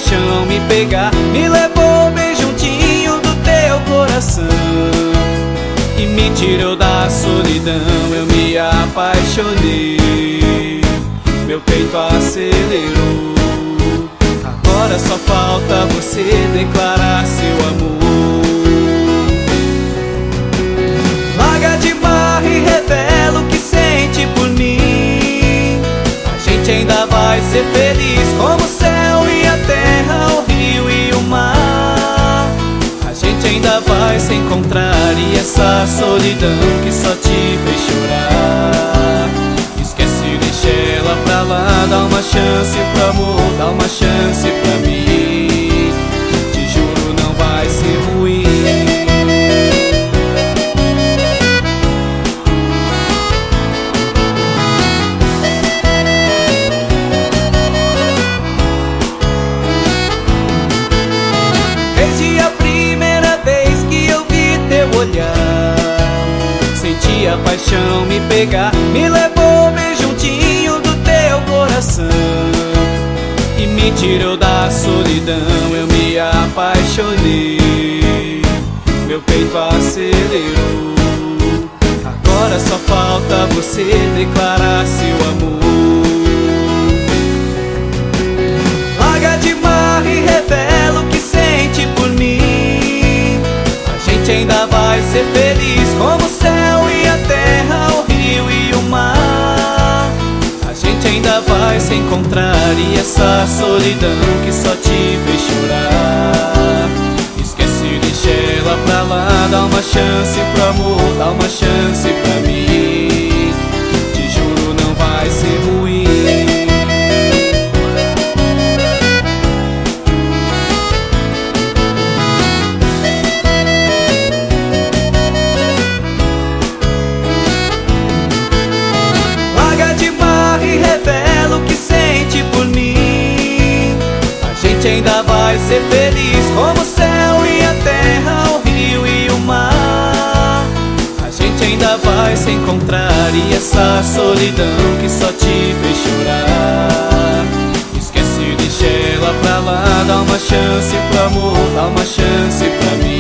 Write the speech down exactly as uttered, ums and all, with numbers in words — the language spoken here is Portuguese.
paixão me pegar, me levou bem juntinho do teu coração e me tirou da solidão. Eu me apaixonei, meu peito acelerou. Agora só falta você declarar seu amor. Larga de marra e revela o que sente por mim. A gente ainda vai ser feliz, como o céu e a terra, o rio e o mar. A gente ainda vai se encontrar, e essa solidão que só te fez chorar, esquece, deixa ela pra lá. Dá uma chance pro amor, dá uma chance pra mim. Te juro, não vai ser ruim. Desde a primeira vez que eu vi teu olhar, senti a paixão me pegar, me levou bem juntinho do teu coração e me tirou da solidão. Eu me apaixonei, meu peito acelerou. Agora só falta você declarar seu amor. Larga de marra e revela o que sente por mim. A gente ainda vai ser feliz, como o céu e a terra, o rio e o mar. A gente ainda vai se encontrar, e essa solidão que só te fez chorar, esquece, deixa ela pra lá. Dá uma chance pro amor, dá uma chance pra mim. Te juro, não vai ser ruim. Revela o que sente por mim. A gente ainda vai ser feliz, como o céu e a terra, o rio e o mar. A gente ainda vai se encontrar, e essa solidão que só te fez chorar, esquece, deixa ela pra lá. Dá uma chance pro amor, dá uma chance pra mim.